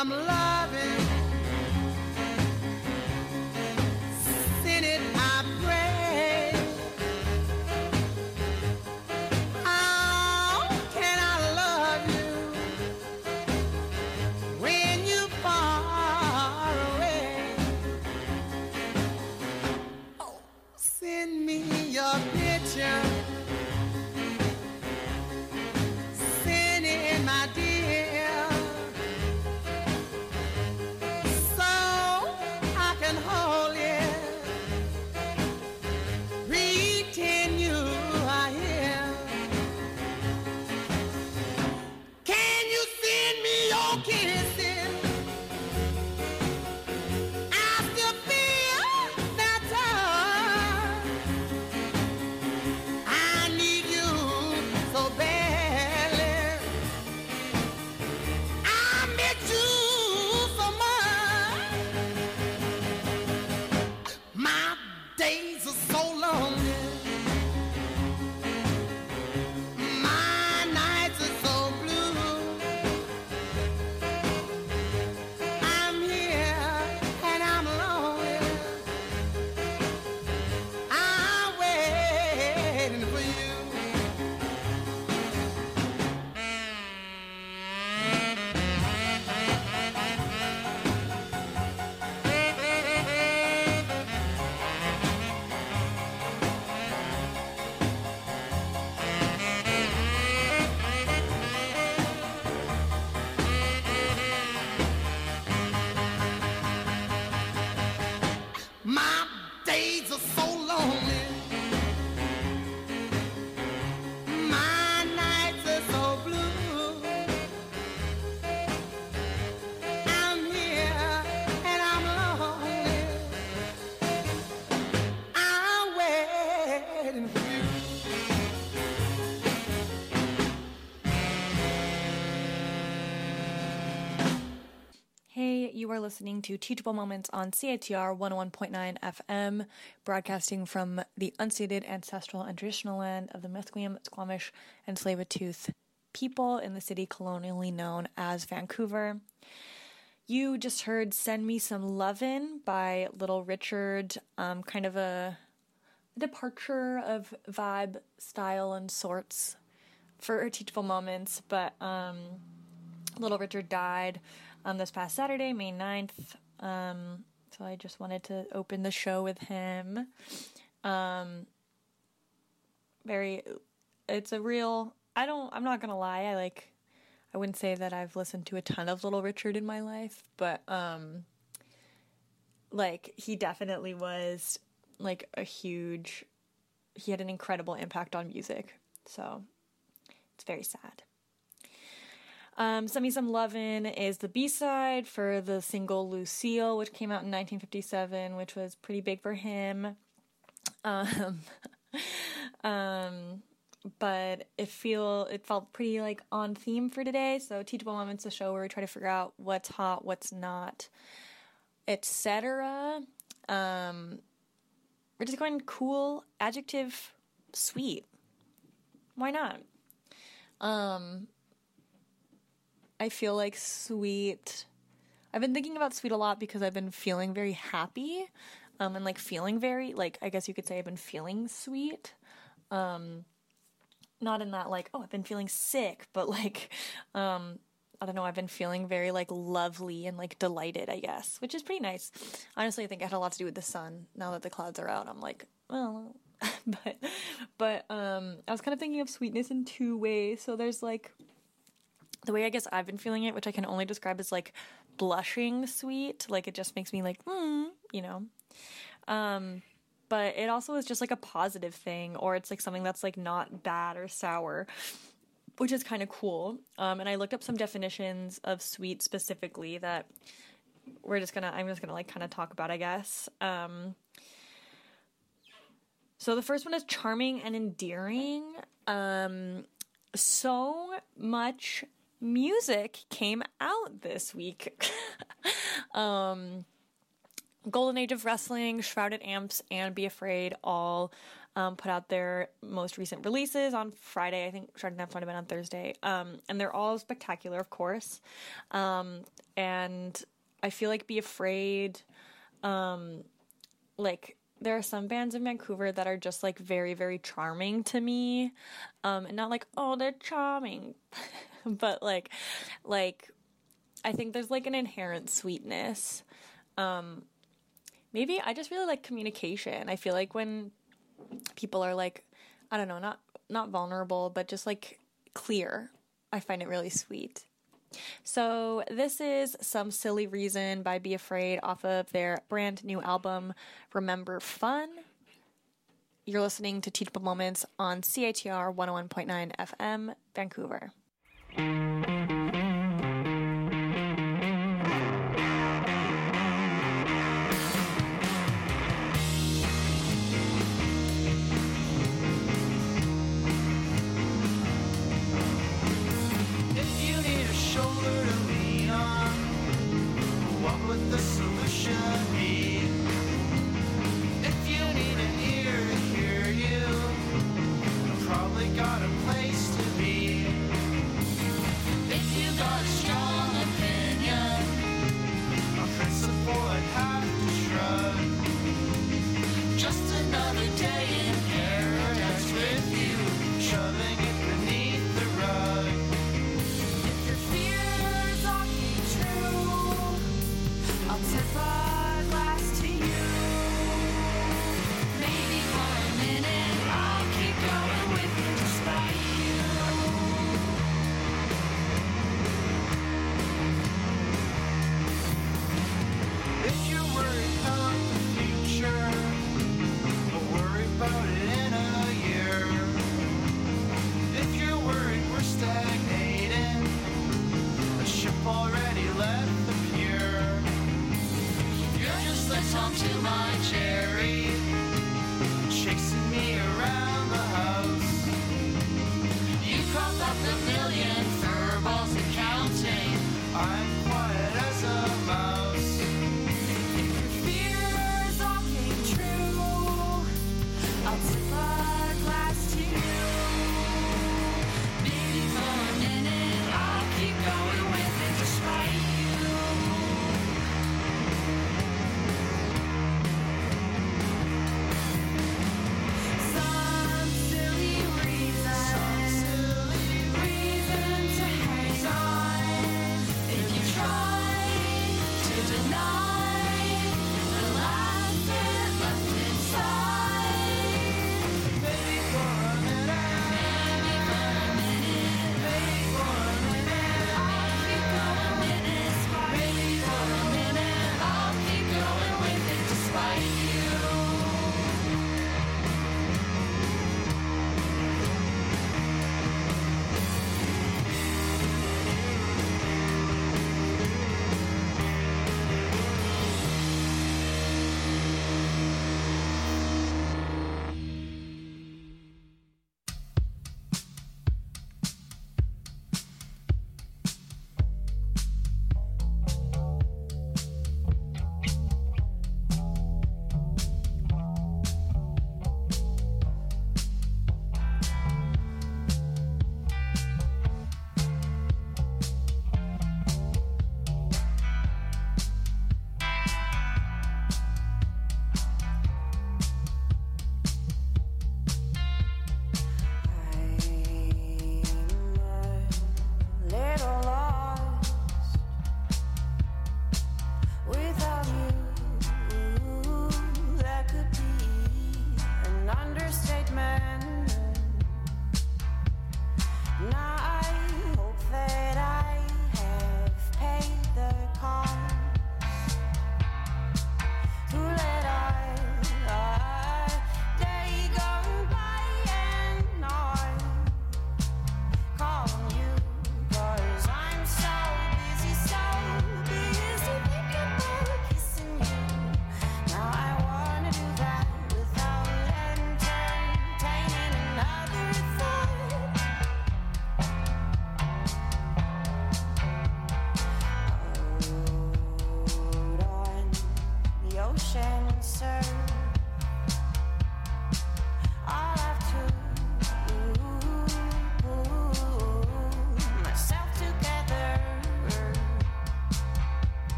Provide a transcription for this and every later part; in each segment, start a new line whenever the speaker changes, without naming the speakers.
some loving. Send it, I pray. How can I love you when you far away? Oh, send me your picture. Send it, my dear, so I can hold it. Pretend you are here. Can you send me your kisses? I still feel that touch. I need you so badly. I miss you so much. My days are so lonely. My nights are so blue. I'm here and I'm lonely. I'm waiting for you. My days are so lonely. My nights are so blue. I'm here and I'm lonely. I'm waiting for you.
Hey, you are listening to Teachable Moments on CITR 101.9 FM, broadcasting from the unceded ancestral and traditional land of the Musqueam, Squamish, and Tsleil-Waututh people in the city colonially known as Vancouver. You just heard Send Me Some Lovin' by Little Richard, kind of a departure of vibe, style, and sorts for Teachable Moments, but Little Richard died this past Saturday, May 9th, so I just wanted to open the show with him. It's a real, I'm not gonna lie, I wouldn't say that I've listened to a ton of Little Richard in my life, but, he definitely was, he had an incredible impact on music, so it's very sad. Send Me Some Lovin' is the B-side for the single Lucille, which came out in 1957, which was pretty big for him. But it felt pretty on theme for today. So Teachable Moments, a show where we try to figure out what's hot, what's not, etc. We're just going cool, adjective, sweet. Why not? I feel like sweet. I've been thinking about sweet a lot because I've been feeling very happy, and feeling very, I guess you could say I've been feeling sweet. Not in that I've been feeling sick, but I don't know, I've been feeling very lovely and delighted, I guess, which is pretty nice. Honestly, I think it had a lot to do with the sun. Now that the clouds are out, I'm well, but I was kind of thinking of sweetness in two ways. So there's the way I guess I've been feeling it, which I can only describe as blushing sweet, it just makes me you know. But it also is just a positive thing, or it's something that's not bad or sour, which is kind of cool. And I looked up some definitions of sweet specifically that I'm just gonna kind of talk about, I guess. So the first one is charming and endearing. So much music came out this week. Golden Age of Wrestling, Shrouded Amps, and Be Afraid all put out their most recent releases on Friday. I think Chardonnay might have been on Thursday. And they're all spectacular, of course. And I feel like Be Afraid, like, there are some bands in Vancouver that are just, like, very, very charming to me. And not like, oh, they're charming. But, like, I think there's, like, an inherent sweetness. Maybe I just really like communication. I feel like when people are, like, I don't know, not vulnerable, but just, like, clear, I find it really sweet. So this is Some Silly Reason by Be Afraid off of their brand new album, Remember Fun. You're listening to Teachable Moments on CITR 101.9 FM, Vancouver.
The solution be if you need an ear to hear you, I've probably got a place to be. If you got a strong opinion, a principle I'd have to shrug. Just another day in paradise with you, shoving it beneath the rug. If your fears are true, I'll tip a glass to you. Maybe for a minute I'll keep going with it despite you. If you're worried about the future, I'll worry about it in a year. If you're worried we're stagnating, a ship already left the pier. Just let on to my cherry, chasing me around the house. You crop up the million furballs and counting, I'm quiet as a mouse. If your fears all came true, I'll tip a glass to you. Maybe for a minute I'll keep going with it despite you.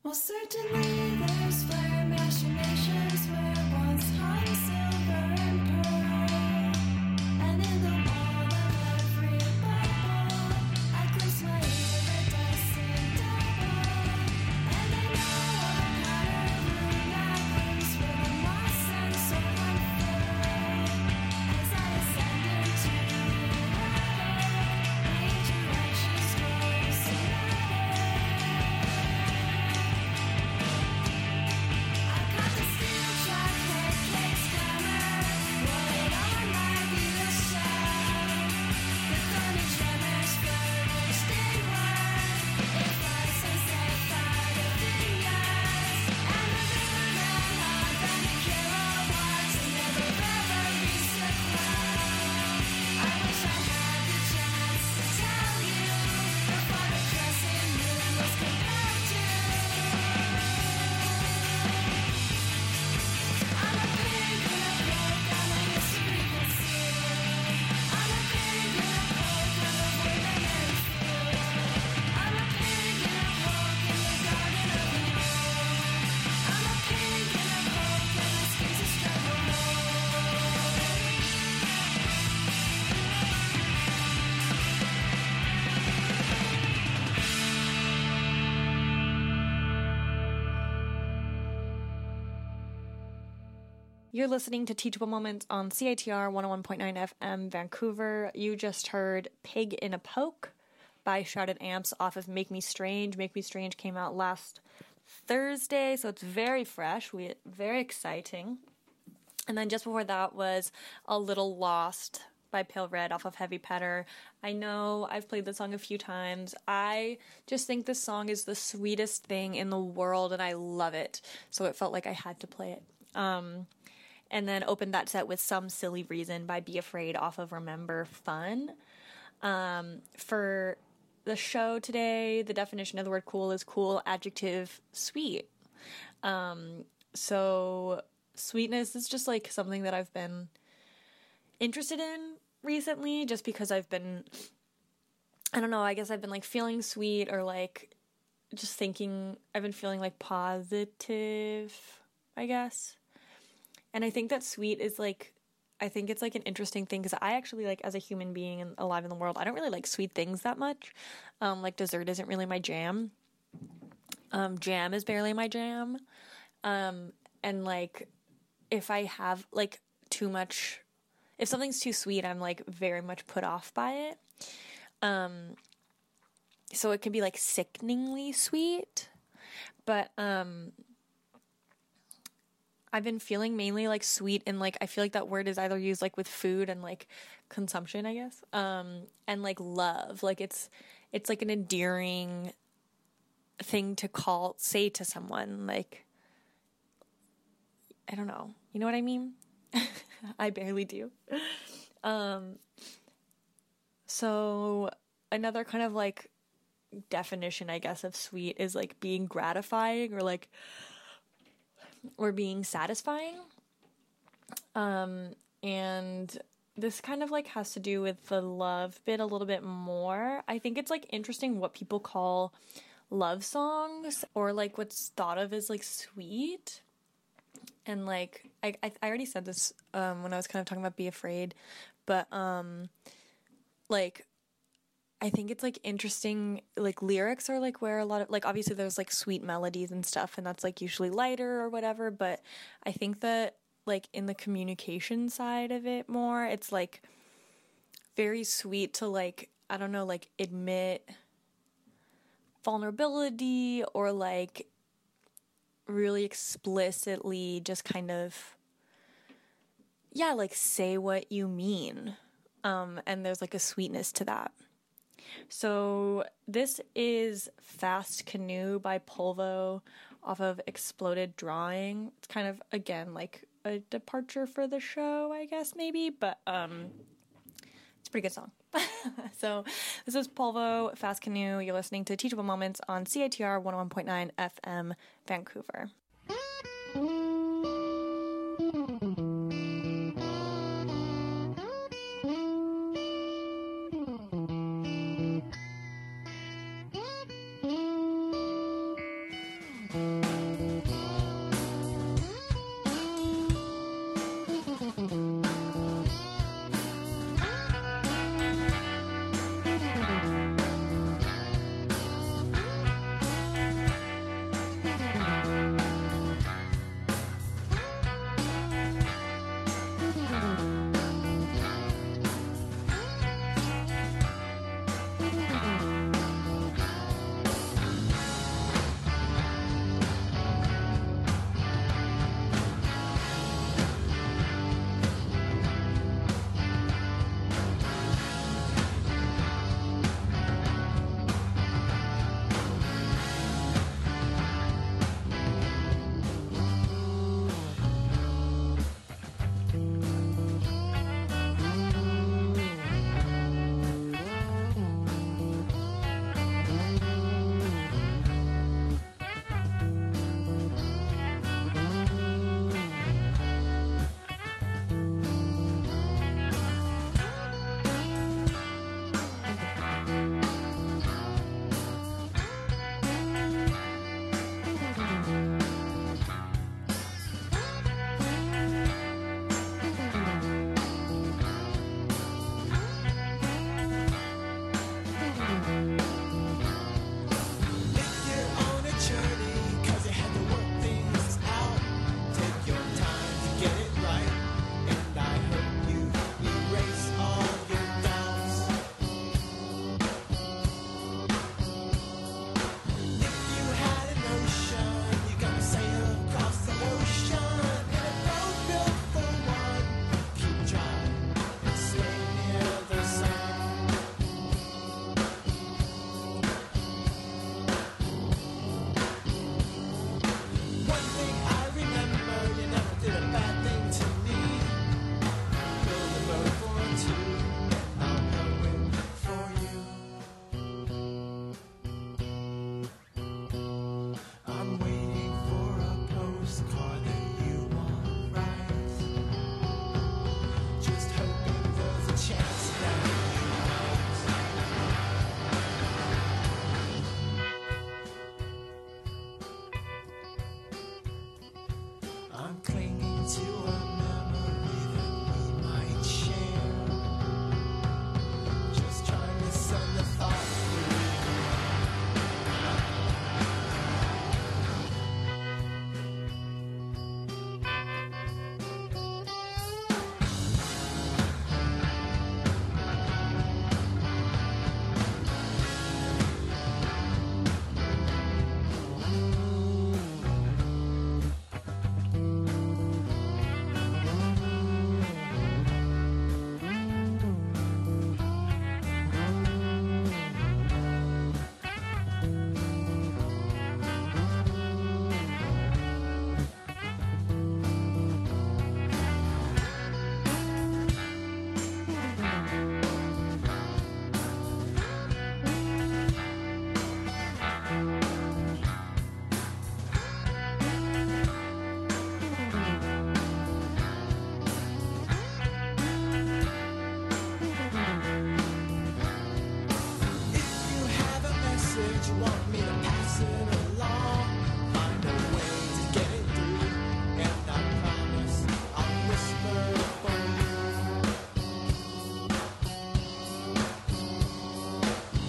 Well, certainly there's flare machinations where once hung silver and pearl. And in the wall of every bubble, I glimpse my iridescent double. And I know a pattern looms where the moss and soul unfurl. As I ascend into the ladder, each direction's close I got the steel track head case hammer, rolling on my view shell. The thunder tremors flourished inward. It flies sunset by the vineyards, and the river ran hot than the kilowatts, and never ever reached the cloud. I wish I had the chance to tell you the far the crescent moon was compared to. I'm a pig in a poke, I'm a history concealed. I'm a pig in a poke, I'm a boy that never feel. I'm a pig in a poke in the garden of the old. I'm a pig in a poke, and my skin's a struggle mold.
You're listening to Teachable Moments on CITR 101.9 FM Vancouver. You just heard Pig in a Poke by Shrouded Amps off of Make Me Strange. Make Me Strange came out last Thursday, so it's very fresh. Very exciting. And then just before that was A Little Lost by Pale Red off of Heavy Petter. I know I've played this song a few times. I just think this song is the sweetest thing in the world, and I love it. So it felt like I had to play it. And then opened that set with Some Silly Reason by Be Afraid off of Remember Fun. For the show today, the definition of the word cool is cool, adjective, sweet. So sweetness is just like something that I've been interested in recently, just because I've been, I don't know, I guess I've been like feeling sweet, or like just thinking, I've been feeling like positive, I guess. And I think that sweet is like, I think it's like an interesting thing, because I actually, like, as a human being and alive in the world, I don't really like sweet things that much. Like dessert isn't really my jam. Jam is barely my jam. And like if I have like too much, if something's too sweet, I'm like very much put off by it. So it can be like sickeningly sweet, but I've been feeling mainly like sweet, and like I feel like that word is either used like with food and like consumption, I guess, and like love. Like it's like an endearing thing to say to someone. Like, I don't know, you know what I mean? I barely do. So another kind of like definition, I guess, of sweet is like being gratifying, or being satisfying. And this kind of like has to do with the love bit a little bit more. I think it's like interesting what people call love songs, or like what's thought of as like sweet. And like I already said this when I was kind of talking about Be Afraid, but like I think it's like interesting, like lyrics are like where a lot of, like, obviously there's like sweet melodies and stuff, and that's like usually lighter or whatever, but I think that like in the communication side of it more, it's like very sweet to like, I don't know, like admit vulnerability, or like really explicitly just kind of, yeah, like say what you mean. And there's like a sweetness to that. So this is Fast Canoe by Polvo off of Exploded Drawing. It's kind of, again, like a departure for the show, I guess, maybe, but it's a pretty good song. So this is Polvo, Fast Canoe. You're listening to Teachable Moments on CITR 101.9 FM Vancouver.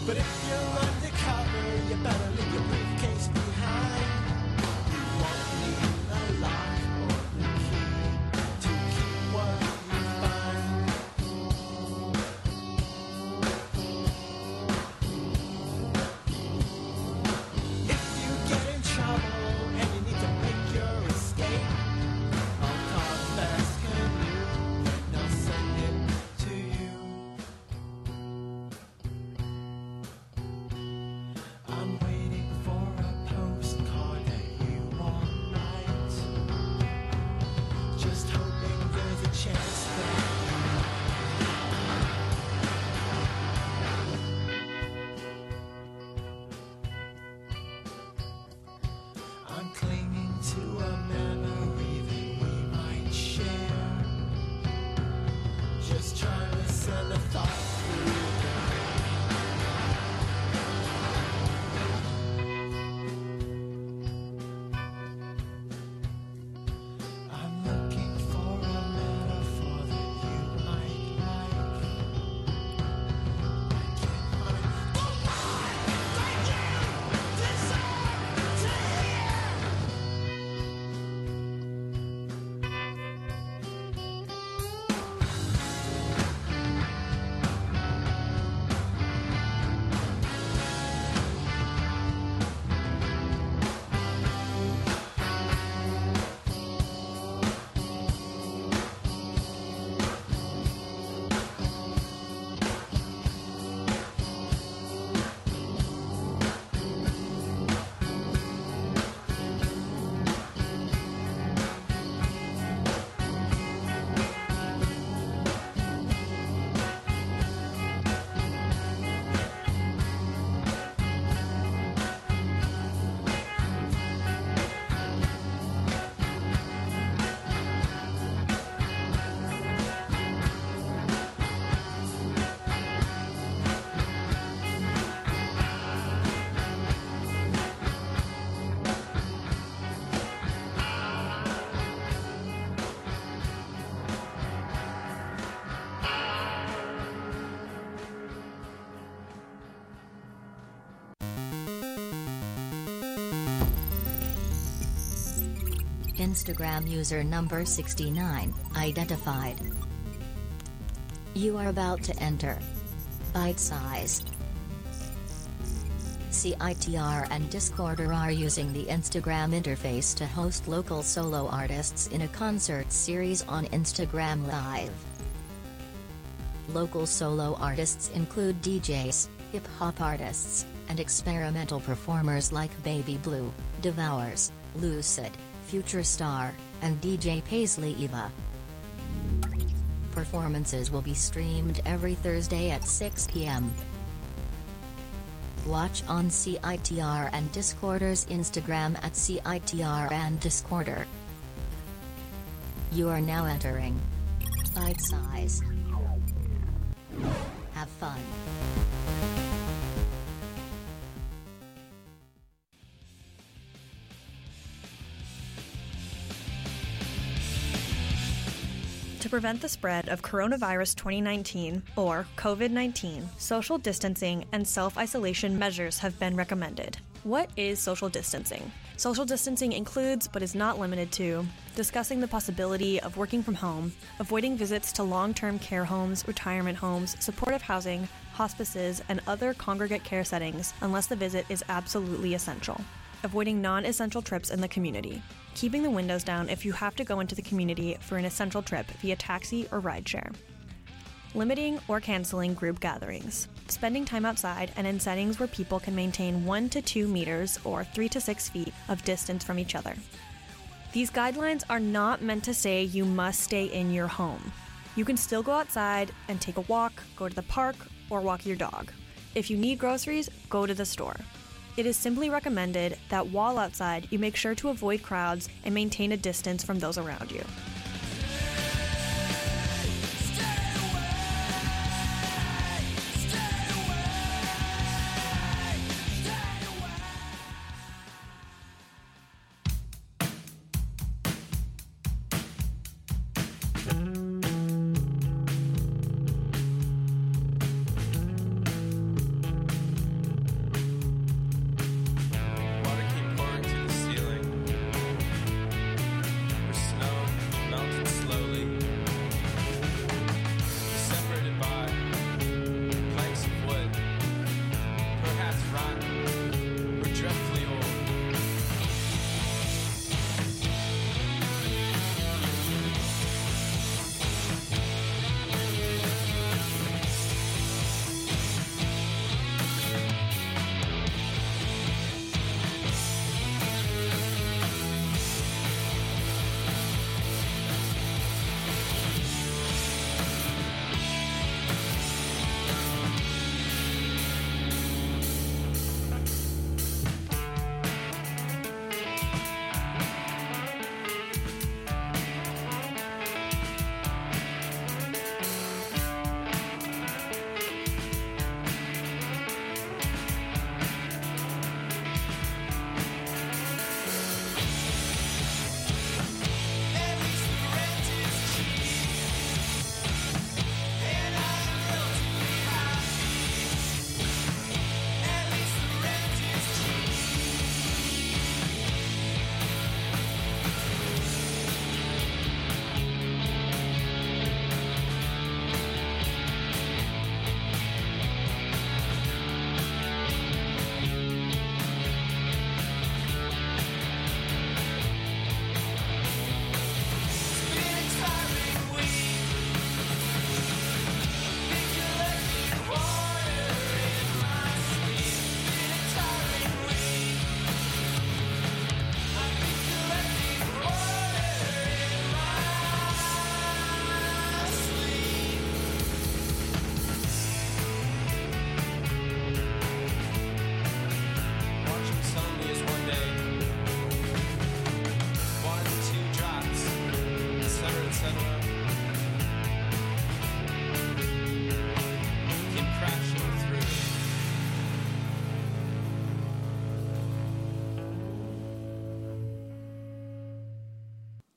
But if you're undercover, you better leave your briefcase behind. You won't need a lock or the key to keep what you find. If you get in trouble and you need to make your escape, I'll call fast canoe and I'll send it to you. I'm waiting for a postcard that you won't write. Just hoping there's a chance that I'm clinging to a memory that we might share. Just trying to send a thought through. I'm looking for a metaphor that you might like. I can't find the line that you deserve to hear.
Instagram user number 69, identified. You are about to enter Bite Size. CITR and Discorder are using the Instagram interface to host local solo artists in a concert series on Instagram Live. Local solo artists include DJs, hip-hop artists, and experimental performers like Baby Blue, Devours, Lucid, Future Star, and DJ Paisley Eva. Performances will be streamed every Thursday at 6 p.m. Watch on CITR and Discorder's Instagram at CITR and Discorder. You are now entering Bite Size. Have fun.
To prevent the spread of coronavirus 2019, or COVID-19, social distancing and self-isolation measures have been recommended. What is social distancing? Social distancing includes, but is not limited to, discussing the possibility of working from home, avoiding visits to long-term care homes, retirement homes, supportive housing, hospices, and other congregate care settings unless the visit is absolutely essential. Avoiding non-essential trips in the community. Keeping the windows down if you have to go into the community for an essential trip via taxi or rideshare. Limiting or canceling group gatherings. Spending time outside and in settings where people can maintain 1 to 2 meters or 3 to 6 feet of distance from each other. These guidelines are not meant to say you must stay in your home. You can still go outside and take a walk, go to the park, or walk your dog. If you need groceries, go to the store. It is simply recommended that while outside, you make sure to avoid crowds and maintain a distance from those around you.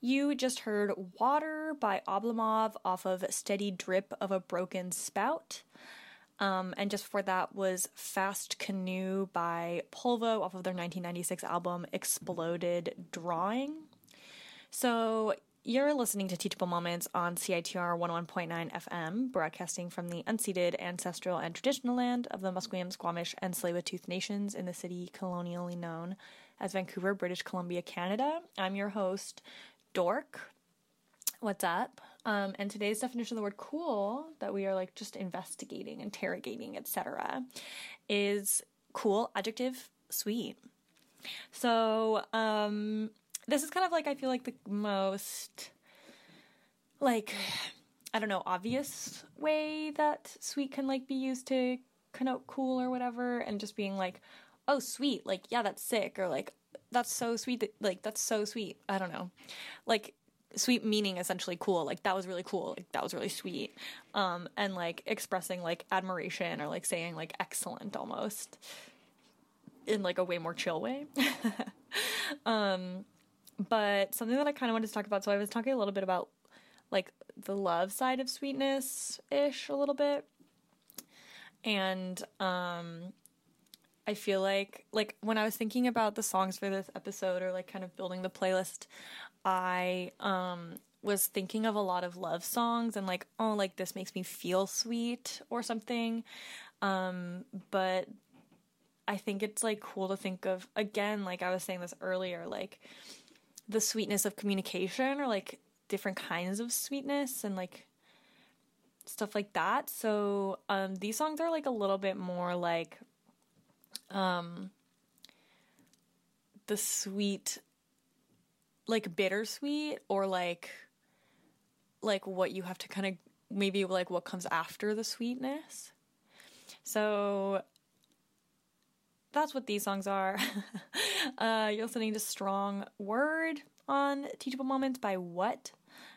You just heard Water by Oblomov off of Steady Drip of a Broken Spout. And just before that was Fast Canoe by Polvo off of their 1996 album Exploded Drawing. So you're listening to Teachable Moments on CITR 101.9 FM, broadcasting from the unceded ancestral and traditional land of the Musqueam, Squamish, and Tsleil-Waututh nations in the city colonially known as Vancouver, British Columbia, Canada. I'm your host, Dork. What's up? And today's definition of the word cool that we are like just investigating, interrogating, etc. is cool, adjective, sweet. So, this is kind of like, I feel like the most, like, I don't know, obvious way that sweet can like be used to connote cool or whatever, and just being like, oh, sweet, like, yeah, that's sick, or like, that's so sweet, like, that's so sweet. I don't know. Like, sweet meaning essentially cool, like that was really cool, like that was really sweet, and like expressing like admiration or like saying like excellent almost in like a way more chill way. But something that I kind of wanted to talk about, so I was talking a little bit about like the love side of sweetness ish a little bit, and I feel like when I was thinking about the songs for this episode or like kind of building the playlist, I was thinking of a lot of love songs and like, oh, like this makes me feel sweet or something. But I think it's like cool to think of, again, like I was saying this earlier, like the sweetness of communication or like different kinds of sweetness and like stuff like that. So these songs are like a little bit more like the sweet, like bittersweet, or like what you have to kind of maybe like what comes after the sweetness. So that's what these songs are. You're listening to Strong Word on Teachable Moments by What.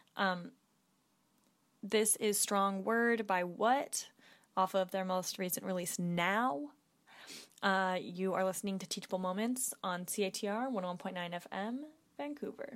This is Strong Word by What off of their most recent release, Now. You are listening to Teachable Moments on CITR 101.9 FM, Vancouver.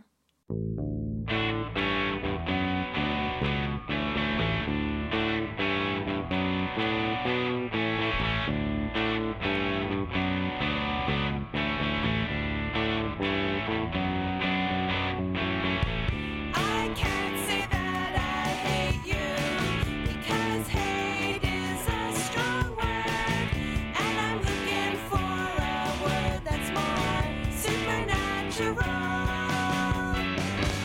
I can't say that I hate you, because hate is a strong word, and I'm looking for a word that's more supernatural.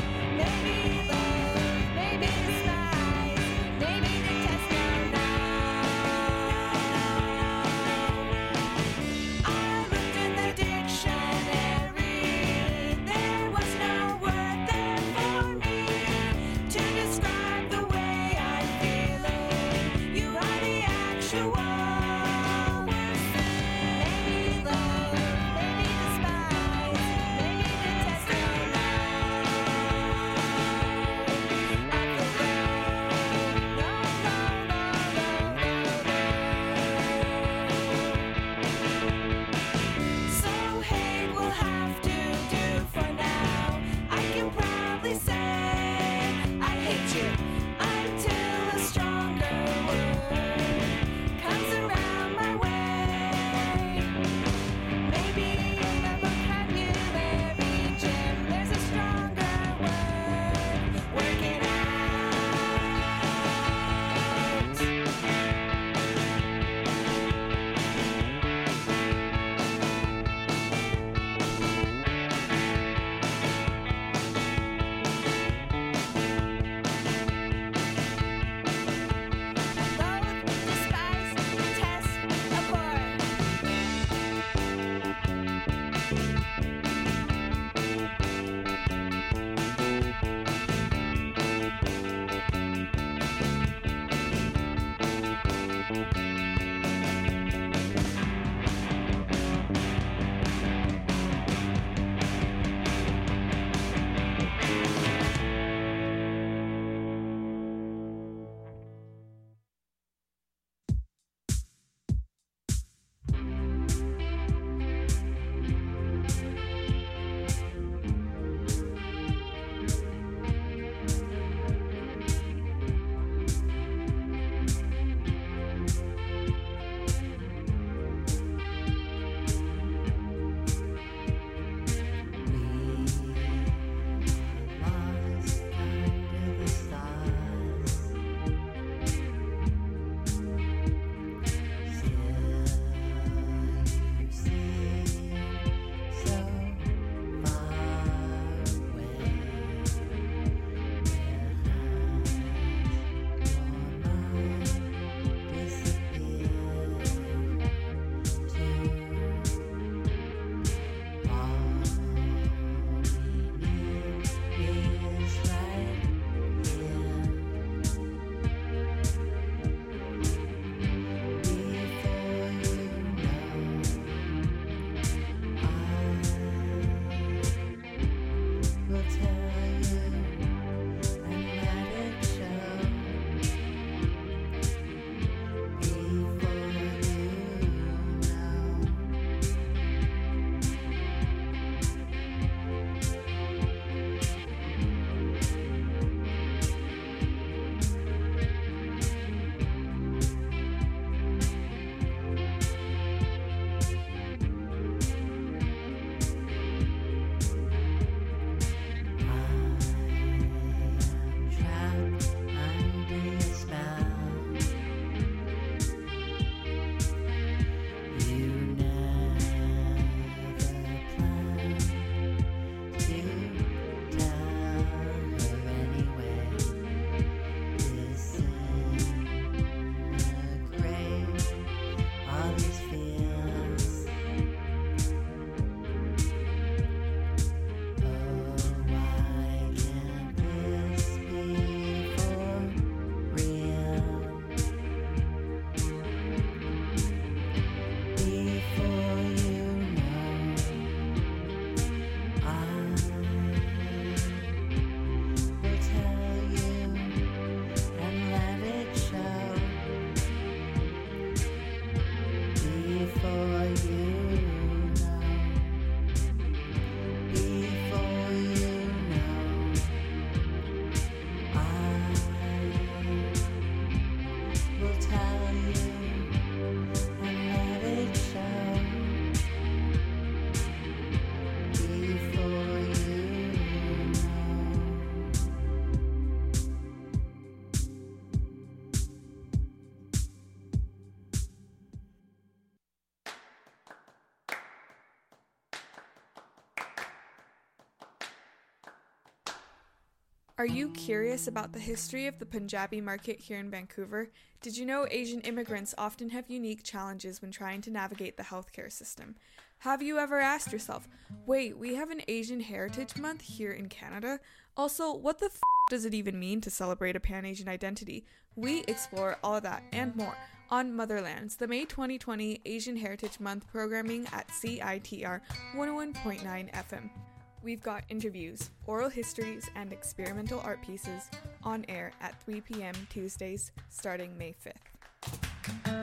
Are you curious about the history of the Punjabi market here in Vancouver? Did you know Asian immigrants often have unique challenges when trying to navigate the healthcare system? Have you ever asked yourself, wait, we have an Asian Heritage Month here in Canada? Also, what the does it even mean to celebrate a Pan-Asian identity? We explore all of that and more on Motherlands, the May 2020 Asian Heritage Month programming at CITR 101.9 FM. We've got interviews, oral histories, and experimental art pieces on air at 3 p.m. Tuesdays starting May 5th.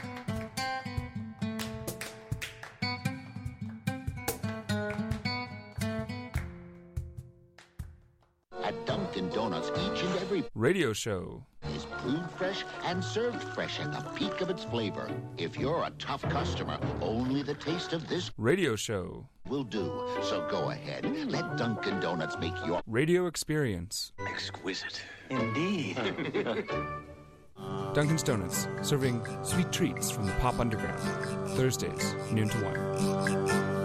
At Dunkin' Donuts, each and every
Radio show.
is brewed fresh and served fresh at the peak of its flavor. If you're a tough customer, only the taste of this
Radio show.
will do. So go ahead, let Dunkin' Donuts make your
Radio experience.
Exquisite. Indeed.
Dunkin' Donuts, serving sweet treats from the pop underground. Thursdays, noon to 1.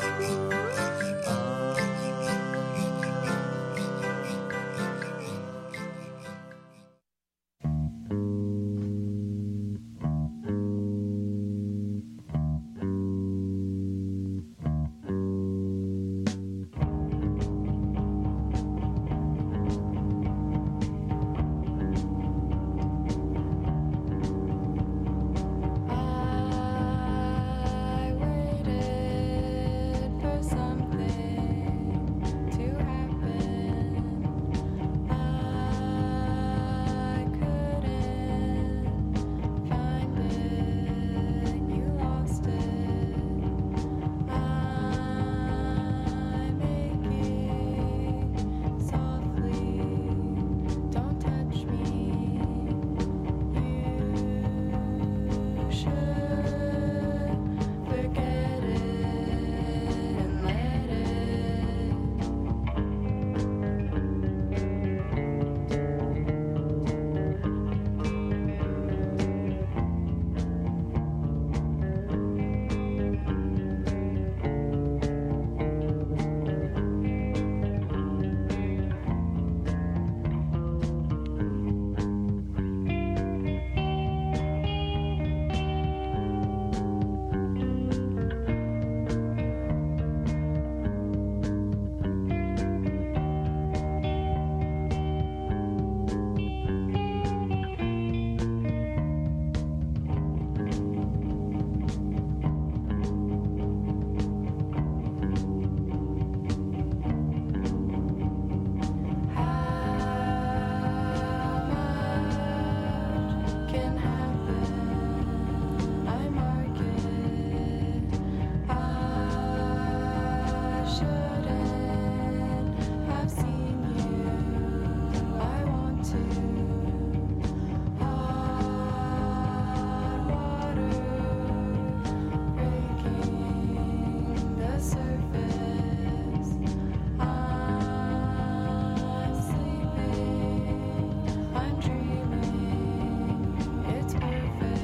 I waited for something to happen. I couldn't find it. You lost it. I'm aching softly. Don't touch me. You should forget it and let it. Can happen. I mark it. I shouldn't have seen you. I want to. Hot water breaking the surface. I'm sleeping. I'm dreaming. It's perfect.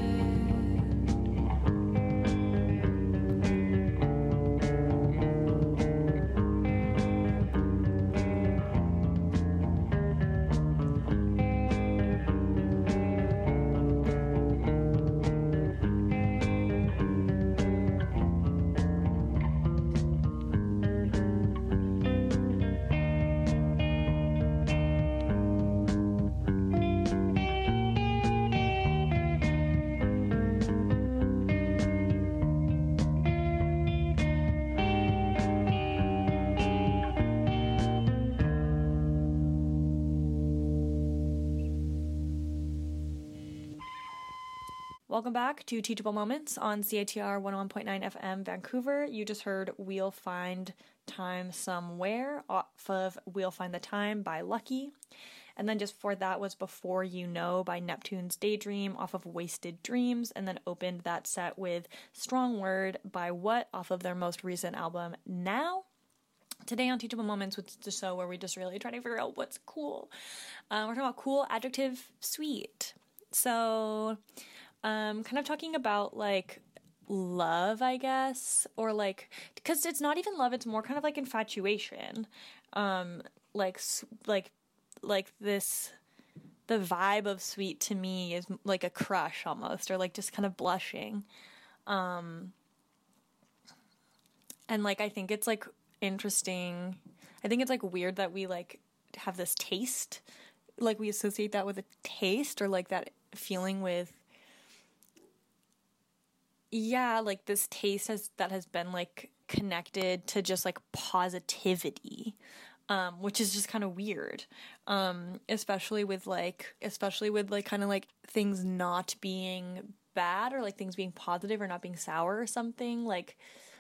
Welcome back to Teachable Moments on CITR 101.9 FM Vancouver. You just heard We'll Find Time Somewhere off of We'll Find the Time by Lucky. And then just before that was Before You Know by Neptune's Daydream off of Wasted Dreams. And then opened that set with Strong Word by What off of their most recent album, Now. Today on Teachable Moments, which is the show where we just really try to figure out what's cool. We're talking about cool, adjective, sweet. So, kind of talking about like love, I guess, or like, because it's not even love, it's more kind of like infatuation. Like like this, the vibe of sweet to me is like a crush almost, or like just kind of blushing. And like, I think it's like interesting. I think it's like weird that we like have this taste, like we associate that with a taste, or like that feeling with, yeah, like this taste that has been like connected to just like positivity, which is just kind of weird, especially with like kind of like things not being bad, or like things being positive or not being sour or something, like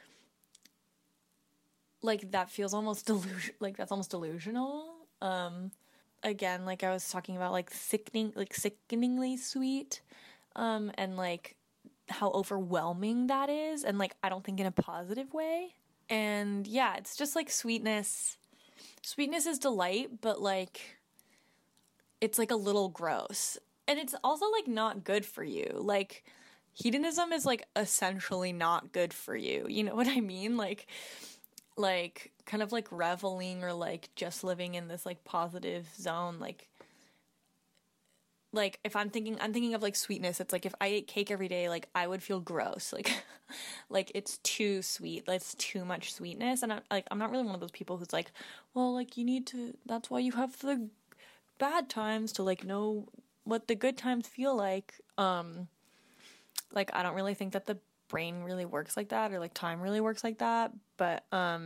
that feels almost that's almost delusional. Again, like I was talking about, like sickeningly sweet, and like how overwhelming that is, and like I don't think in a positive way. And yeah, it's just like sweetness is delight, but like it's like a little gross, and it's also like not good for you. Like hedonism is like essentially not good for you, you know what I mean? Like kind of like reveling, or like just living in this like positive zone, like if I'm thinking of like sweetness, it's like if I ate cake every day, like I would feel gross, like like it's too sweet, like it's too much sweetness. And I'm not really one of those people who's like, well, like you need to, that's why you have the bad times to like know what the good times feel like. Like I don't really think that the brain really works like that, or like time really works like that. But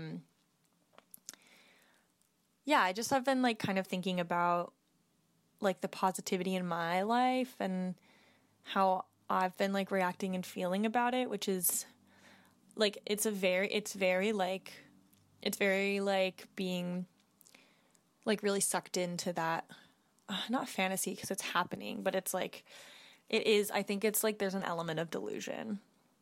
yeah, I just have been like kind of thinking about like the positivity in my life and how I've been like reacting and feeling about it, which is like it's very like being like really sucked into that, not fantasy because it's happening, but it's like it is, I think it's like there's an element of delusion.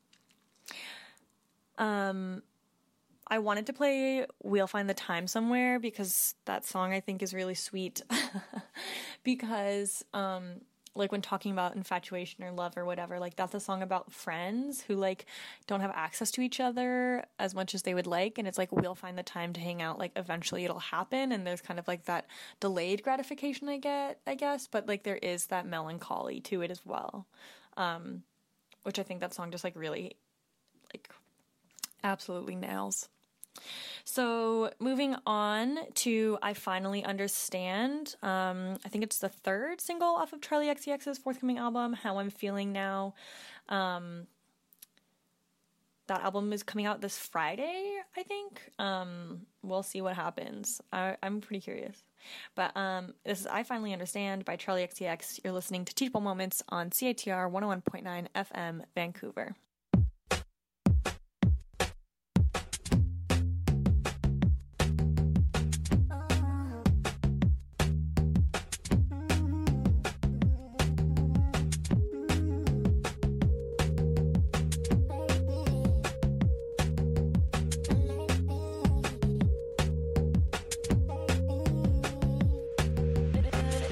I wanted to play We'll Find the Time Somewhere because that song I think is really sweet. Because like when talking about infatuation or love or whatever, like that's a song about friends who like don't have access to each other as much as they would like, and it's like we'll find the time to hang out, like eventually it'll happen, and there's kind of like that delayed gratification I guess, but like there is that melancholy to it as well, which I think that song just like really like absolutely nails. So moving on to I Finally Understand. I think it's the third single off of Charli XCX's forthcoming album, How I'm Feeling Now. That album is coming out this Friday, I think. We'll see what happens. I'm pretty curious. But this is I Finally Understand by Charli XCX. You're listening to Teachable Moments on CITR 101.9 FM, Vancouver.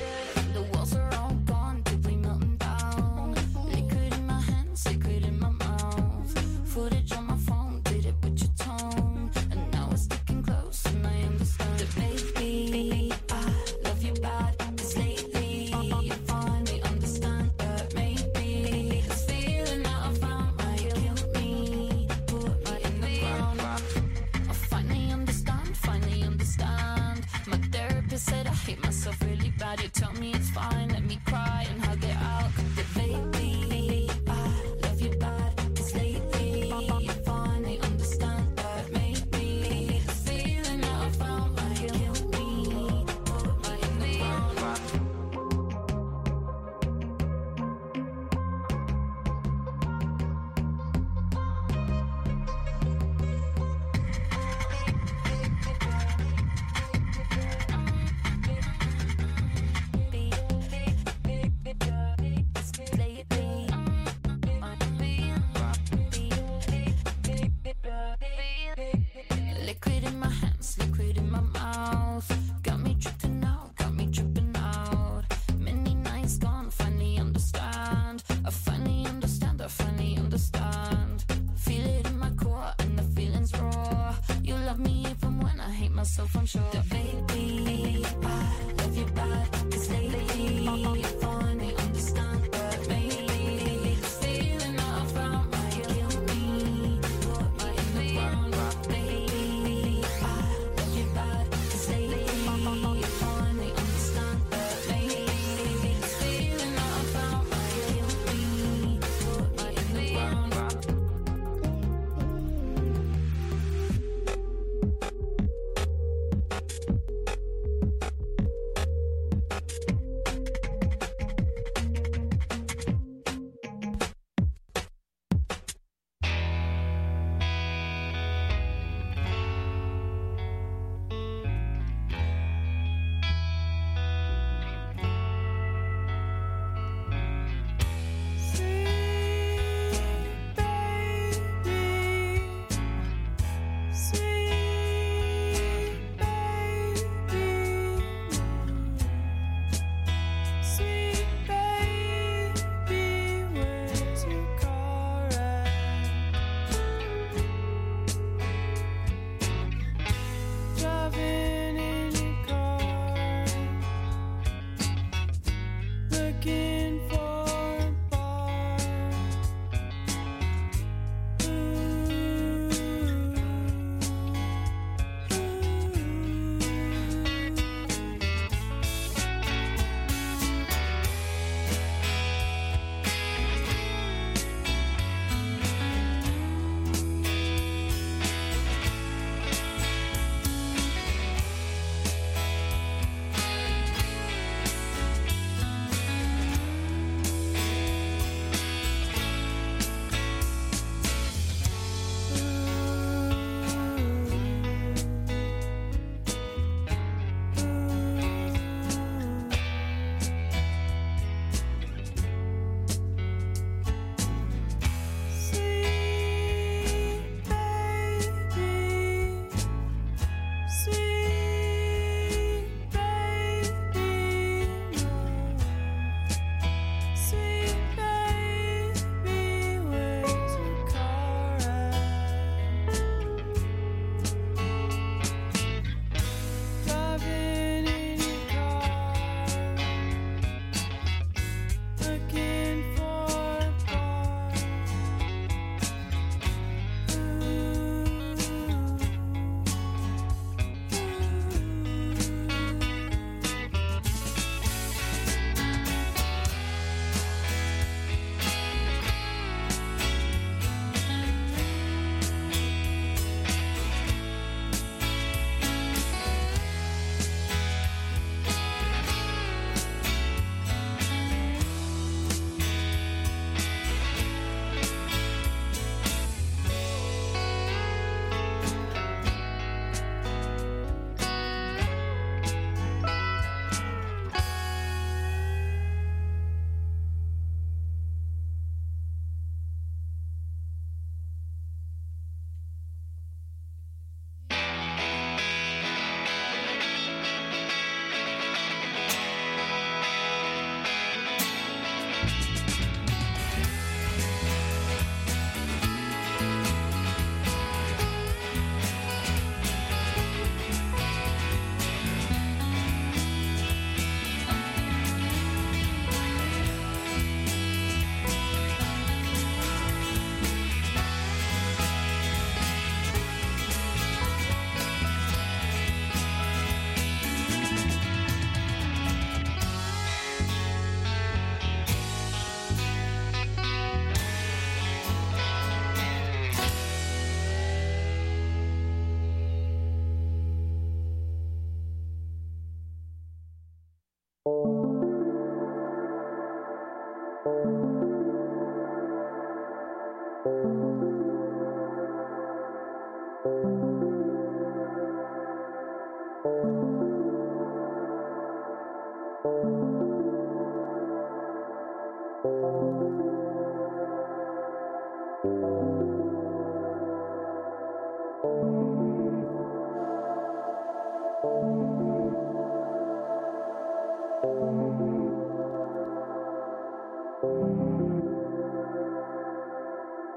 The walls are all gone, quickly melting down. Liquid in my hands, liquid in my mind.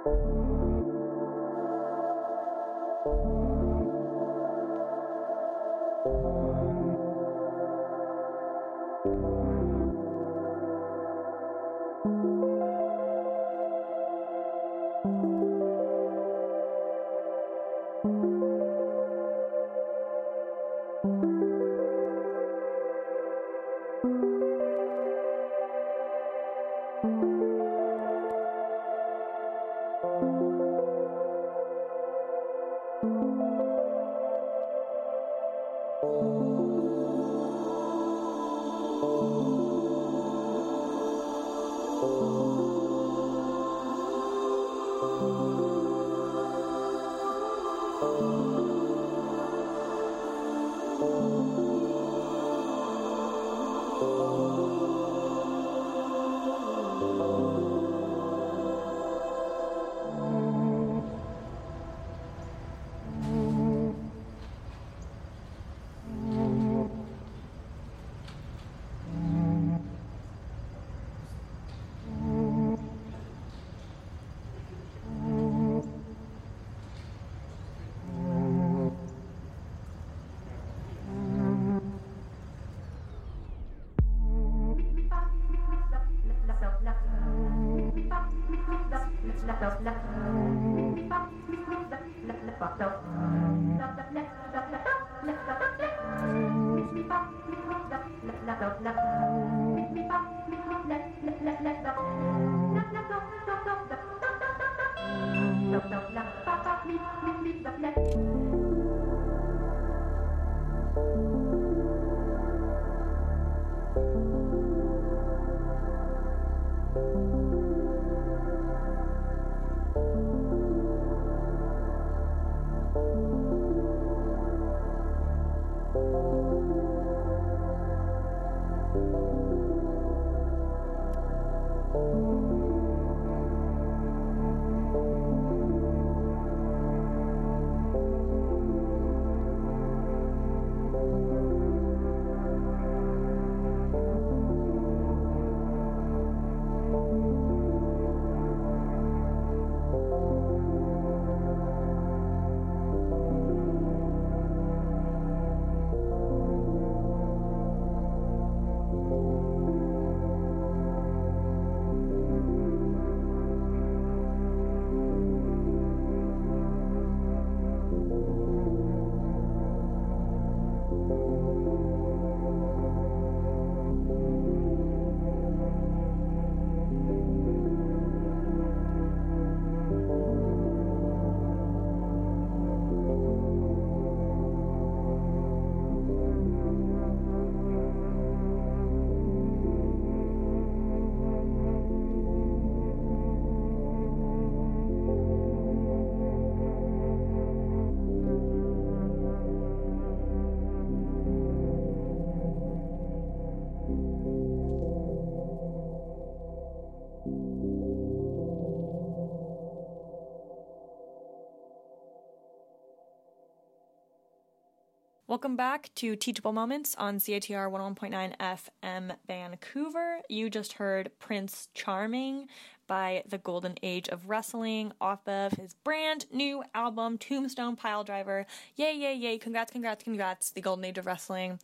Welcome back to Teachable Moments on CITR 101.9 FM Vancouver. You just heard Prince Charming by The Golden Age of Wrestling off of his brand new album, Tombstone Piledriver. Yay, yay, yay. Congrats, congrats, congrats. The Golden Age of Wrestling.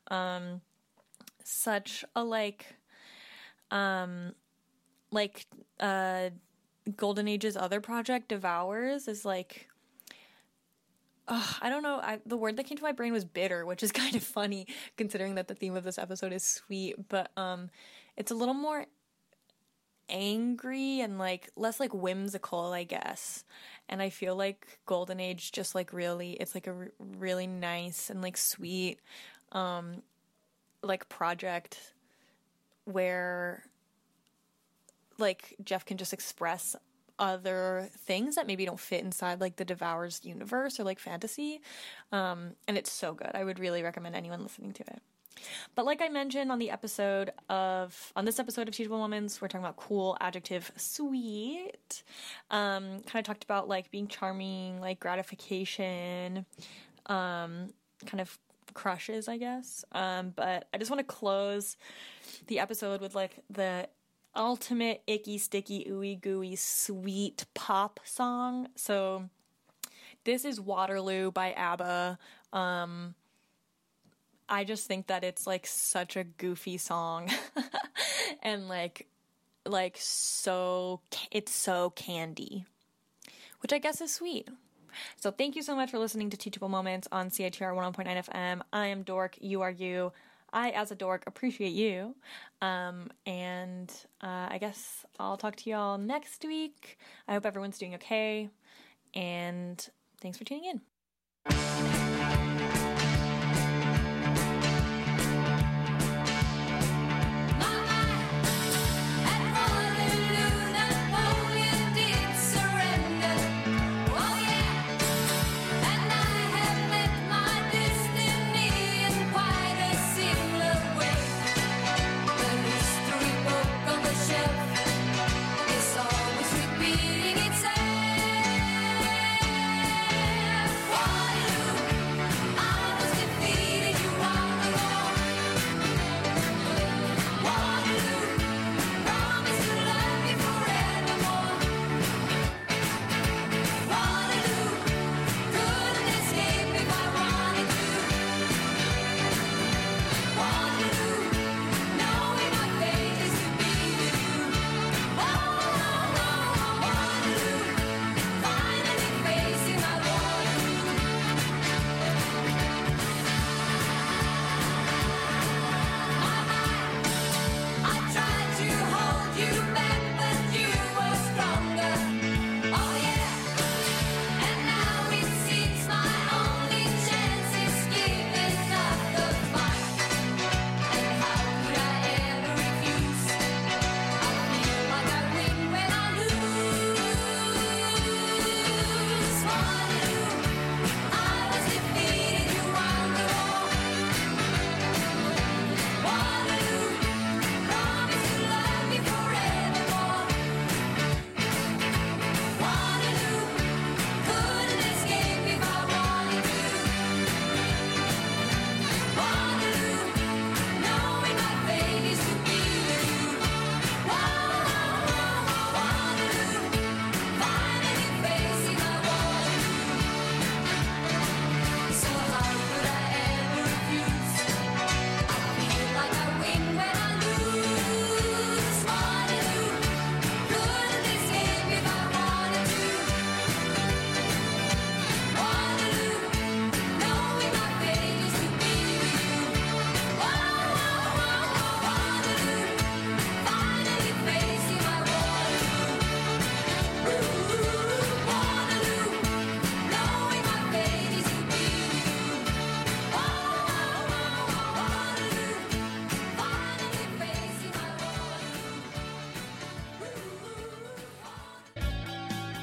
Such a Golden Age's other project, Devours, is like... I don't know. The word that came to my brain was bitter, which is kind of funny considering that the theme of this episode is sweet. But it's a little more angry and less whimsical, I guess. And I feel like Golden Age just really, it's a really nice and sweet project where Jeff can just express other things that maybe don't fit inside the Devours universe or fantasy, and it's so good. I would really recommend anyone listening to it. But like I mentioned on this episode of Teachable Moments, we're talking about cool, adjective, sweet. Kind of talked about being charming, gratification, kind of crushes, I guess. But I just want to close the episode with the ultimate icky, sticky, ooey gooey, sweet pop song. So this is Waterloo by ABBA. I just think that it's like such a goofy song and it's so candy, which I guess is sweet. So thank you so much for listening to Teachable Moments on CITR 101.9 FM. I am Dork, you are you. I, as a dork, appreciate you. And I guess I'll talk to y'all next week. I hope everyone's doing okay. And thanks for tuning in.